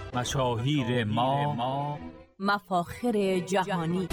مشاهیر ما مفاخر جهانی.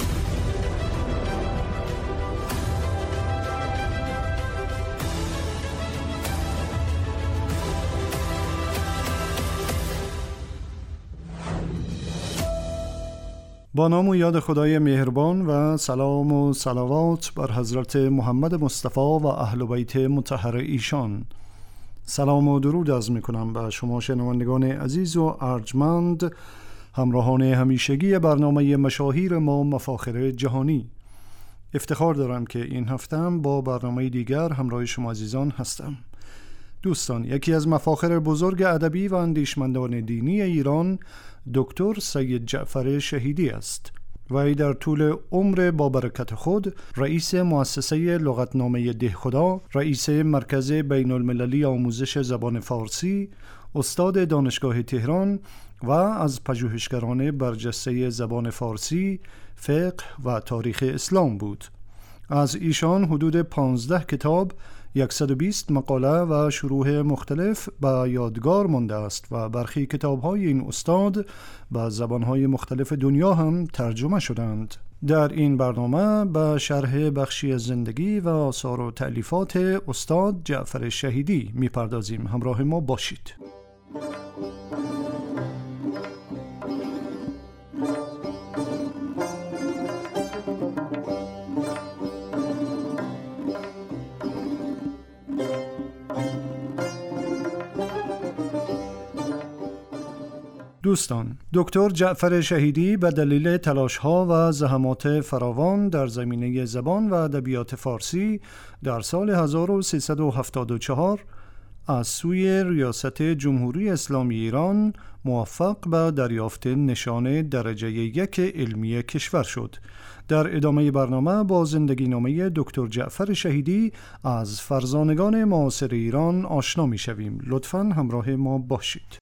با نام و یاد خدای مهربان و سلام و صلوات بر حضرت محمد مصطفی و اهل بیت مطهر ایشان. سلام و درود عرض می‌کنم به شما شنوندگان عزیز و ارجمند، همراهان همیشگی برنامه مشاهیر ما مفاخر جهانی. افتخار دارم که این هفته هم با برنامه دیگر همراه شما عزیزان هستم. دوستان، یکی از مفاخر بزرگ ادبی و اندیشمندان دینی ایران دکتر سید جعفر شهیدی است. وی در طول عمر با برکت خود رئیس مؤسسه لغتنامه دهخدا، رئیس مرکز بین المللی آموزش زبان فارسی، استاد دانشگاه تهران و از پژوهشگران برجسته زبان فارسی، فقه و تاریخ اسلام بود. از ایشان حدود 15 کتاب، 120 مقاله و شروح مختلف به یادگار مانده است و برخی کتاب‌های این استاد به زبان‌های مختلف دنیا هم ترجمه شدند. در این برنامه به شرح بخشی از زندگی و آثار و تألیفات استاد جعفر شهیدی می‌پردازیم. همراه ما باشید. دوستان، دکتر جعفر شهیدی به دلیل تلاش‌ها و زحمات فراوان در زمینه زبان و ادبیات فارسی در سال 1374 از سوی ریاست جمهوری اسلامی ایران موفق به دریافت نشان درجه 1 علمی کشور شد. در ادامه برنامه با زندگی نامه دکتر جعفر شهیدی از فرزانگان معاصر ایران آشنا می‌شویم. لطفاً همراه ما باشید.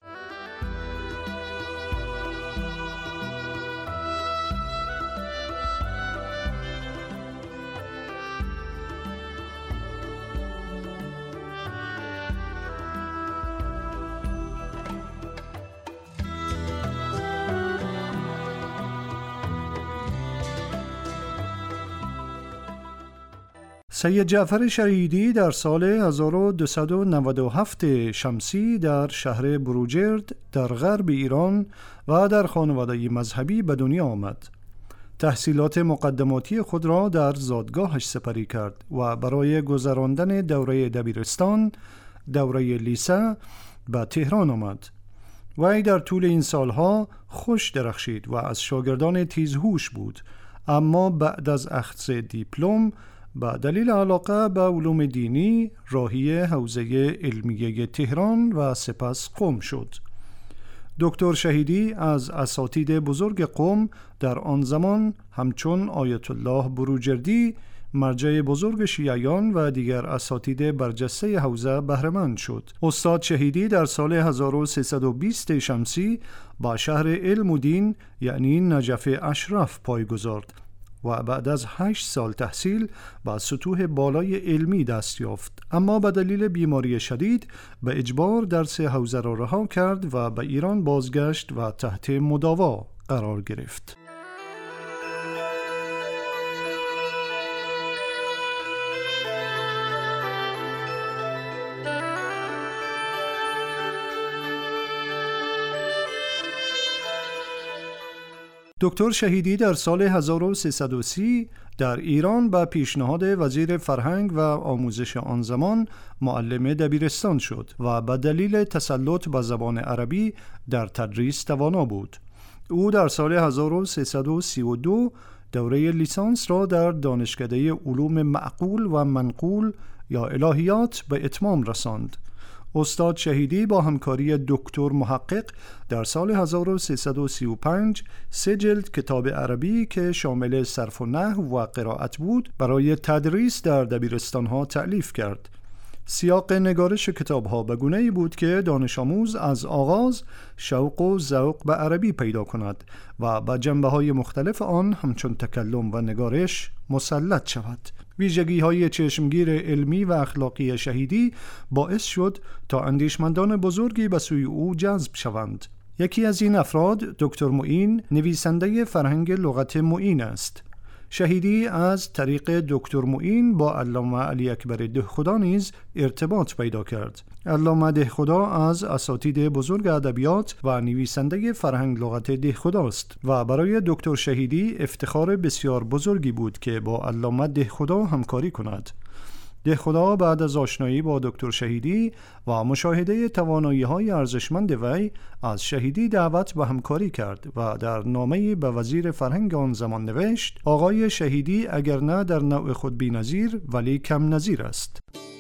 سید جعفر شهیدی در سال 1297 شمسی در شهر بروجرد در غرب ایران و در خانواده مذهبی به دنیا آمد. تحصیلات مقدماتی خود را در زادگاهش سپری کرد و برای گذراندن دوره دبیرستان، دوره لیسه، به تهران آمد. وی در طول این سالها خوش درخشید و از شاگردان تیزهوش بود، اما بعد از اخذ دیپلم با دلیل علاقه به علوم دینی راهی حوزه علمیه تهران و سپس قم شد. دکتر شهیدی از اساتید بزرگ قم در آن زمان همچون آیت الله بروجردی، مرجع بزرگ شیعیان و دیگر اساتید برجسته حوزه بهره‌مند شد. استاد شهیدی در سال 1320 شمسی با شهر علم و دین یعنی نجف اشرف پای گذارد و بعد از 8 سال تحصیل به سطوح بالای علمی دست یافت، اما به دلیل بیماری شدید به اجبار درس حوزه را رها کرد و به ایران بازگشت و تحت مداوا قرار گرفت. دکتر شهیدی در سال 1330 در ایران به پیشنهاد وزیر فرهنگ و آموزش آن زمان معلم دبیرستان شد و به دلیل تسلط به زبان عربی در تدریس توانا بود. او در سال 1332 دوره لیسانس را در دانشکده علوم معقول و منقول یا الهیات به اتمام رساند. استاد شهیدی با همکاری دکتر محقق در سال 1335 3 جلد کتاب عربی که شامل صرف و نحو و قرائت بود برای تدریس در دبیرستان‌ها تألیف کرد. سیاق نگارش کتاب‌ها به گونه‌ای بود که دانش آموز از آغاز شوق و ذوق به عربی پیدا کند و به جنبه‌های مختلف آن همچون تکلم و نگارش مسلط شود. ویژگی‌های چشمگیر علمی و اخلاقی شهیدی باعث شد تا اندیشمندان بزرگی به سوی او جذب شوند. یکی از این افراد دکتر معین نویسنده فرهنگ لغت معین است. شهیدی از طریق دکتر معین با علامه علی اکبر دهخدا نیز ارتباط پیدا کرد. علامه دهخدا از اساتید بزرگ ادبیات و نویسنده فرهنگ لغت دهخدا است و برای دکتر شهیدی افتخار بسیار بزرگی بود که با علامه دهخدا همکاری کند. دهخدا بعد از آشنایی با دکتر شهیدی و مشاهده توانایی‌های ارزشمند وی از شهیدی دعوت به همکاری کرد و در نامه‌ای به وزیر فرهنگ آن زمان نوشت: آقای شهیدی اگر نه در نوع خود بی‌نظیر ولی کم نظیر است.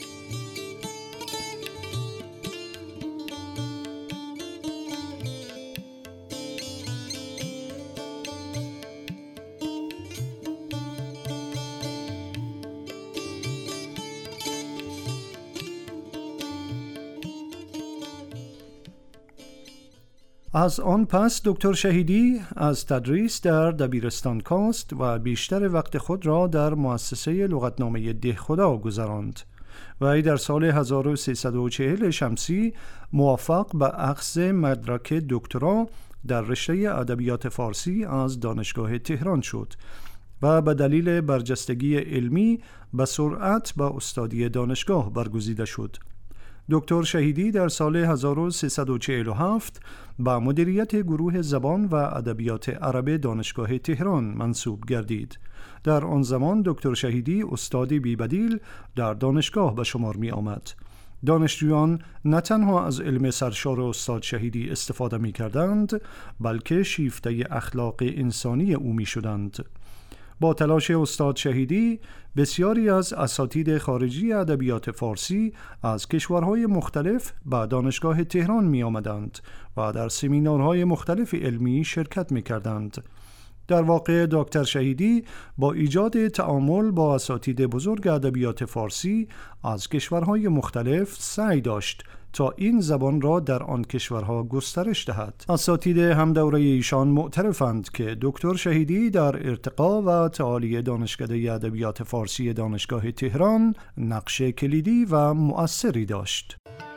از آن پس دکتر شهیدی از تدریس در دبیرستان کاست و بیشتر وقت خود را در مؤسسه لغتنامه دهخدا گذراند. وی در سال 1340 شمسی موفق به اخذ مدرک دکترا در رشته ادبیات فارسی از دانشگاه تهران شد و به دلیل برجستگی علمی به سرعت به استادی دانشگاه برگزیده شد. دکتر شهیدی در سال 1347 به مدیریت گروه زبان و ادبیات عرب دانشگاه تهران منصوب گردید. در آن زمان دکتر شهیدی استادی بی‌بدیل در دانشگاه به شمار می آمد. دانشجویان نه تنها از علم سرشار استاد شهیدی استفاده می کردند، بلکه شیفته اخلاق انسانی او می شدند. با تلاش استاد شهیدی بسیاری از اساتید خارجی ادبیات فارسی از کشورهای مختلف به دانشگاه تهران می آمدند و در سمینارهای مختلف علمی شرکت می کردند. در واقع دکتر شهیدی با ایجاد تعامل با اساتید بزرگ ادبیات فارسی از کشورهای مختلف سعی داشت تا این زبان را در آن کشورها گسترش دهد. اساتید همدوره ایشان معترفند که دکتر شهیدی در ارتقا و تعالی دانشکده ادبیات فارسی دانشگاه تهران نقش کلیدی و مؤثری داشت.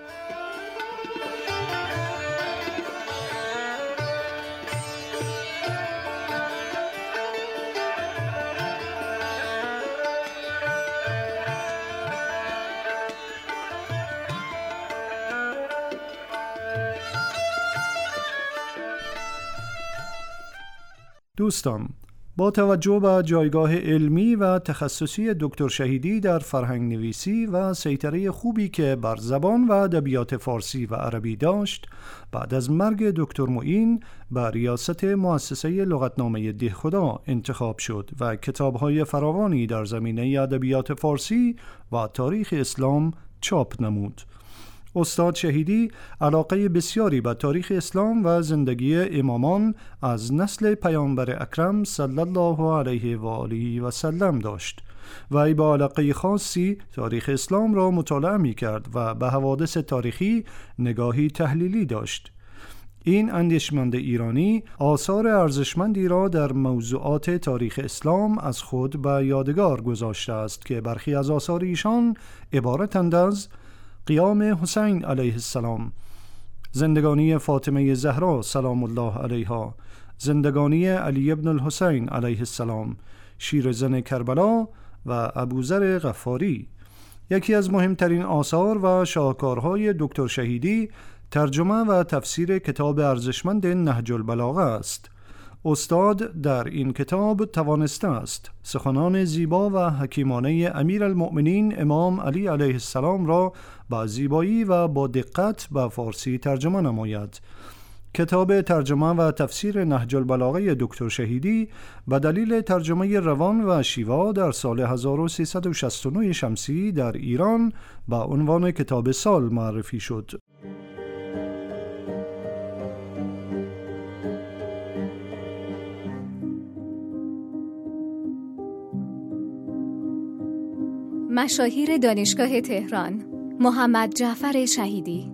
دوستان، با توجه به جایگاه علمی و تخصصی دکتر شهیدی در فرهنگ نویسی و سیطره خوبی که بر زبان و ادبیات فارسی و عربی داشت، بعد از مرگ دکتر معین به ریاست مؤسسه لغتنامه دهخدا انتخاب شد و کتاب‌های فراوانی در زمینه ادبیات فارسی و تاریخ اسلام چاپ نمود. استاد شهیدی علاقه بسیاری به تاریخ اسلام و زندگی امامان از نسل پیامبر اکرم صلی الله علیه و آله و سلم داشت. وی با علاقه خاصی تاریخ اسلام را مطالعه می کرد و به حوادث تاریخی نگاهی تحلیلی داشت. این اندیشمند ایرانی آثار ارزشمندی را در موضوعات تاریخ اسلام از خود به یادگار گذاشته است که برخی از آثار ایشان عبارتند از قیام حسین علیه السلام، زندگانی فاطمه زهرا سلام الله علیها، زندگانی علی ابن الحسین علیه السلام، شیرزن کربلا و ابوذر غفاری. یکی از مهمترین آثار و شاهکارهای دکتر شهیدی ترجمه و تفسیر کتاب ارزشمند نهج البلاغه است. استاد در این کتاب توانسته است سخنان زیبا و حکیمانه امیرالمؤمنین امام علی علیه السلام را با زیبایی و با دقت به فارسی ترجمه نماید. کتاب ترجمه و تفسیر نهج البلاغه دکتر شهیدی به دلیل ترجمه روان و شیوا در سال 1369 شمسی در ایران با عنوان کتاب سال معرفی شد. مشاهیر دانشگاه تهران: محمد جعفر شهیدی.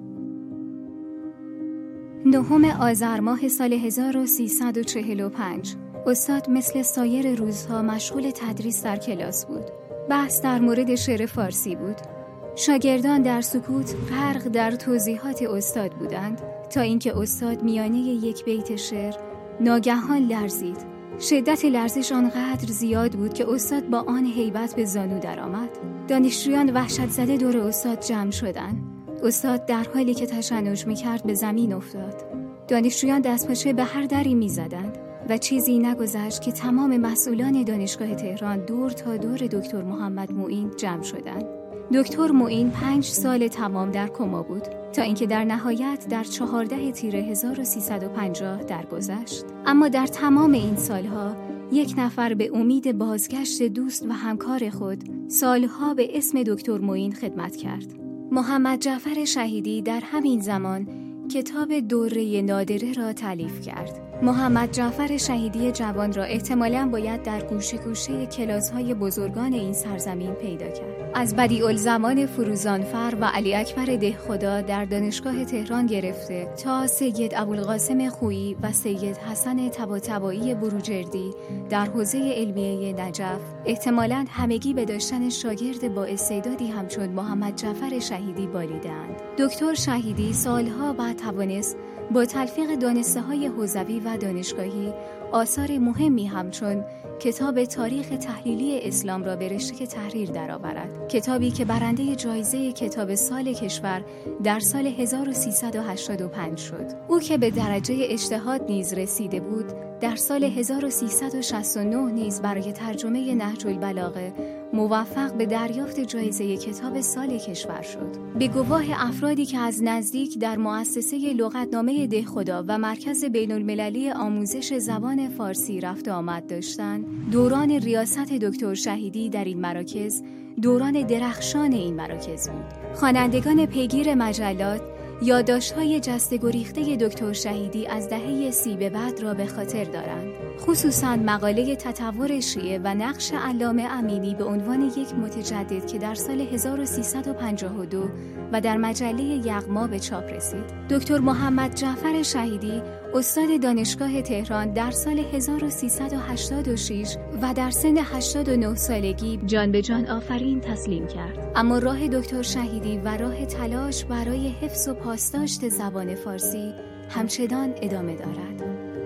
9 آذر ماه سال 1345 استاد مثل سایر روزها مشغول تدریس در کلاس بود. بحث در مورد شعر فارسی بود. شاگردان در سکوت غرق در توضیحات استاد بودند تا اینکه استاد میانه یک بیت شعر ناگهان لرزید. شدت لرزش آنقدر زیاد بود که استاد با آن هیبت به زانو درآمد. دانشجویان وحشت زده دور استاد جمع شدند. استاد در حالی که تشنج می‌کرد به زمین افتاد. دانشجویان دستپاچه به هر دری می‌زدند و چیزی نگذشت که تمام مسئولان دانشگاه تهران دور تا دور دکتر محمد معین جمع شدند. دکتر معین 5 سال تمام در کما بود تا اینکه در نهایت در 14 تیر 1350 درگذشت. اما در تمام این سالها یک نفر به امید بازگشت دوست و همکار خود سالها به اسم دکتر معین خدمت کرد. محمد جعفر شهیدی در همین زمان کتاب دوره نادره را تالیف کرد. محمد جعفر شهیدی جوان را احتمالاً باید در گوشه گوشه کلاس‌های بزرگان این سرزمین پیدا کرد. از بدیع‌الزمان فروزانفر و علی اکبر دهخدا در دانشگاه تهران گرفته تا سید ابوالقاسم خویی و سید حسن طباطبایی بروجردی در حوزه علمیه نجف احتمالاً همگی به داشتن شاگرد با استعدادی همچون محمد جعفر شهیدی بالیدند. دکتر شهیدی سالها بعد توانست با تلفیق دانسته‌های حوزوی و دانشگاهی آثار مهمی همچون کتاب تاریخ تحلیلی اسلام را به رشته تحریر درآورد. کتابی که برنده جایزه کتاب سال کشور در سال 1385 شد. او که به درجه اجتهاد نیز رسیده بود، در سال 1369 نیز برای ترجمه نهج البلاغه موفق به دریافت جایزه کتاب سال کشور شد. به گواه افرادی که از نزدیک در مؤسسه لغتنامه دهخدا و مرکز بین‌المللی آموزش زبان فارسی رفت و آمد داشتند، دوران ریاست دکتر شهیدی در این مراکز دوران درخشان این مراکز بود. خوانندگان پیگیر مجلات یادداشت‌های جسته گریخته دکتر شهیدی از دهه 30 به بعد را به خاطر دارند، خصوصاً مقاله تطور شیعه و نقش علامه امینی به عنوان یک متجدد که در سال 1352 و در مجله یغما به چاپ رسید. دکتر محمد جعفر شهیدی استاد دانشگاه تهران در سال 1386 و در سن 89 سالگی جان به جان آفرین تسلیم کرد. اما راه دکتر شهیدی و راه تلاش برای حفظ و پاسداشت زبان فارسی همچنان ادامه دارد.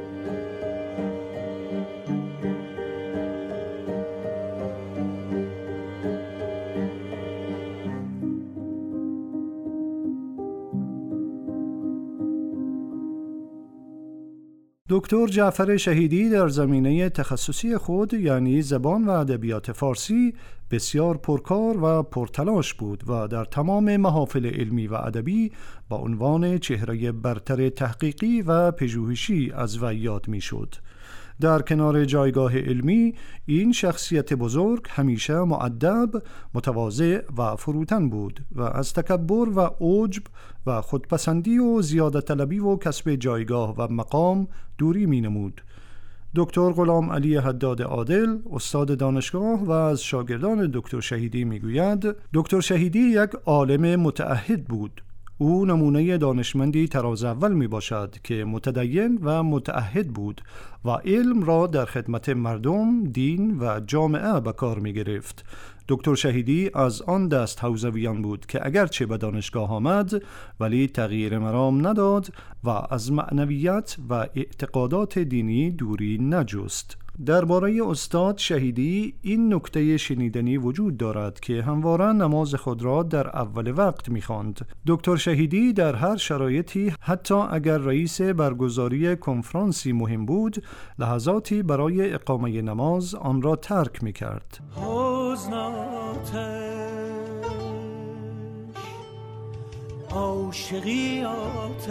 دکتر جعفر شهیدی در زمینه تخصصی خود یعنی زبان و ادبیات فارسی بسیار پرکار و پرتلاش بود و در تمام محافل علمی و ادبی با عنوان چهره برتر تحقیقی و پژوهشی از وی یاد می‌شد. در کنار جایگاه علمی این شخصیت بزرگ همیشه مؤدب، متواضع و فروتن بود و از تکبر و عجب و خودپسندی و زیادت طلبی و کسب جایگاه و مقام دوری می نمود. دکتر غلام علی حداد عادل استاد دانشگاه و از شاگردان دکتر شهیدی می گوید دکتر شهیدی یک عالم متعهد بود. او نمونه دانشمندی تراز اول می باشد که متدین و متعهد بود و علم را در خدمت مردم، دین و جامعه به کار می گرفت. دکتر شهیدی از آن دست حوزویان بود که اگرچه به دانشگاه آمد ولی تغییر مرام نداد و از معنویت و اعتقادات دینی دوری نجست. درباره استاد شهیدی این نکته شنیدنی وجود دارد که همواره نماز خود را در اول وقت می‌خواند. دکتر شهیدی در هر شرایطی حتی اگر رئیس برگزاری کنفرانسی مهم بود لحظاتی برای اقامه نماز آن را ترک می‌کرد. عاشقی آتش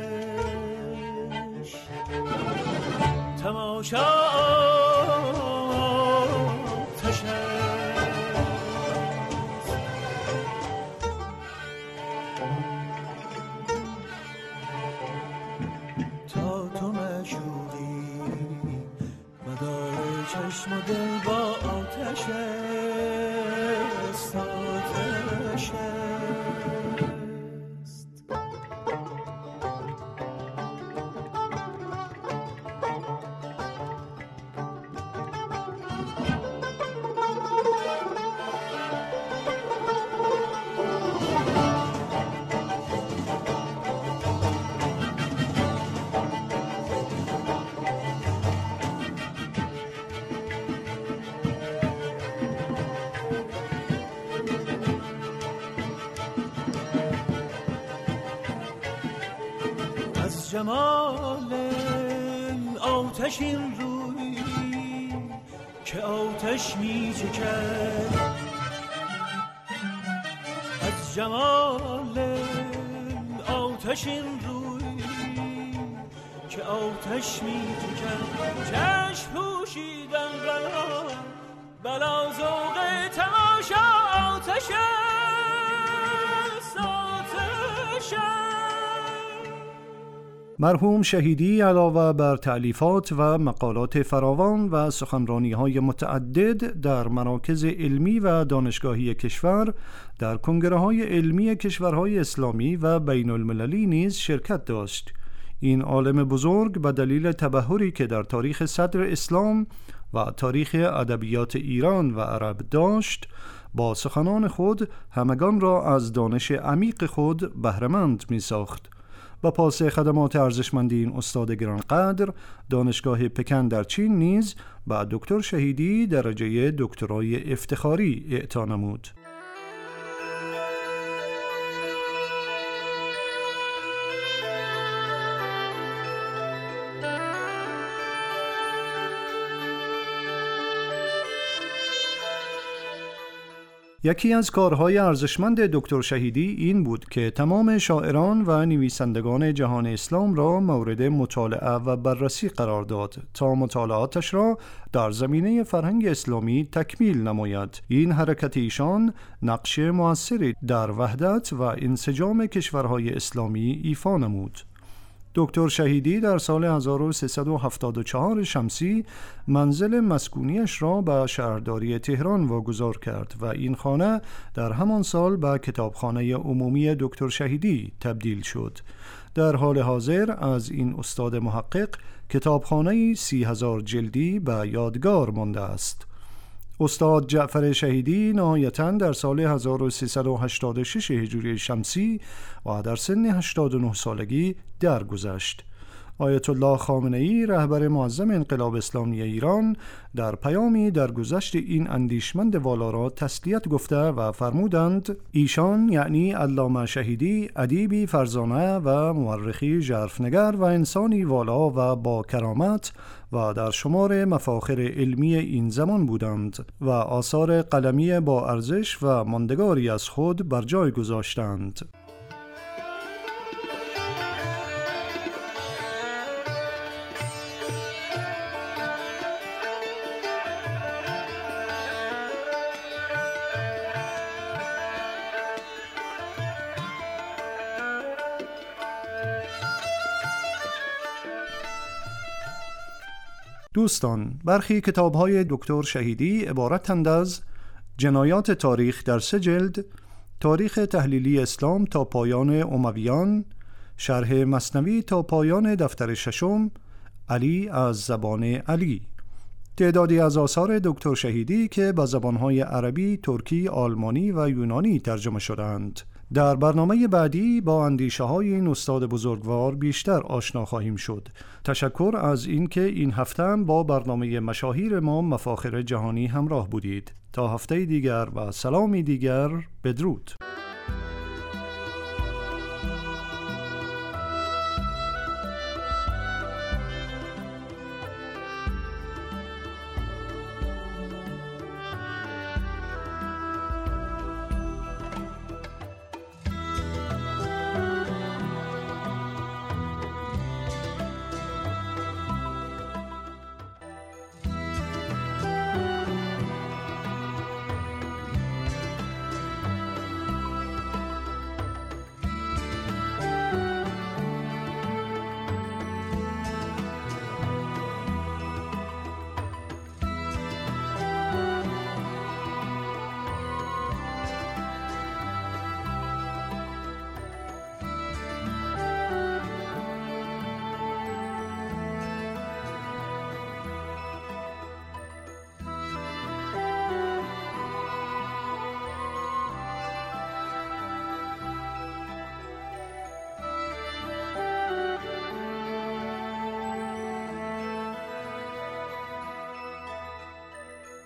تماشا آتش تا تو مشوقی مدار چشم و دل با آتش است آتش از جمال آتشین روی که آتش می چکد، از جمال آتشین روی که آتش می چکد، چشم پوشیدن را بلا ذوق تماشا آتش است، آتش. مرحوم شهیدی علاوه بر تألیفات و مقالات فراوان و سخنرانی‌های متعدد در مراکز علمی و دانشگاهی کشور، در کنگره‌های علمی کشورهای اسلامی و بین المللی نیز شرکت داشت. این عالم بزرگ به دلیل تبحری که در تاریخ صدر اسلام و تاریخ ادبیات ایران و عرب داشت، با سخنان خود همگان را از دانش عمیق خود بهره‌مند می‌ساخت. با پاس خدمات ارزشمند این استاد گرانقدر، دانشگاه پکن در چین نیز به دکتر شهیدی درجه دکترای افتخاری اعطا نمود. یکی از کارهای ارزشمند دکتر شهیدی این بود که تمام شاعران و نویسندگان جهان اسلام را مورد مطالعه و بررسی قرار داد تا مطالعاتش را در زمینه فرهنگ اسلامی تکمیل نماید. این حرکت ایشان نقش مؤثری در وحدت و انسجام کشورهای اسلامی ایفا نمود. دکتر شهیدی در سال 1374 شمسی منزل مسکونیش را به شهرداری تهران واگذار کرد و این خانه در همان سال به کتابخانه عمومی دکتر شهیدی تبدیل شد. در حال حاضر از این استاد محقق کتابخانه 30,000 جلدی به یادگار مانده است. استاد جعفر شهیدی نهایتاً در سال 1386 هجری شمسی و در سن 89 سالگی درگذشت. آیت الله خامنه‌ای رهبر معظم انقلاب اسلامی ایران در پیامی در گذشت این اندیشمند والا را تسلیت گفته و فرمودند ایشان یعنی علامه شهیدی ادیبی فرزانه و مورخی ژرفنگر و انسانی والا و با کرامت و در شمار مفاخر علمی این زمان بودند و آثار قلمی با ارزش و ماندگاری از خود بر جای گذاشتند. دوستان، برخی کتاب‌های دکتر شهیدی عبارتند از جنایات تاریخ در 3 جلد، تاریخ تحلیلی اسلام تا پایان امویان، شرح مثنوی تا پایان دفتر 6، علی از زبان علی. تعدادی از آثار دکتر شهیدی که به زبان‌های عربی، ترکی، آلمانی و یونانی ترجمه شدند. در برنامه بعدی با اندیشه‌های این استاد بزرگوار بیشتر آشنا خواهیم شد. تشکر از اینکه این هفته هم با برنامه مشاهیر ما مفاخر جهانی همراه بودید. تا هفته دیگر و سلامی دیگر، بدرود.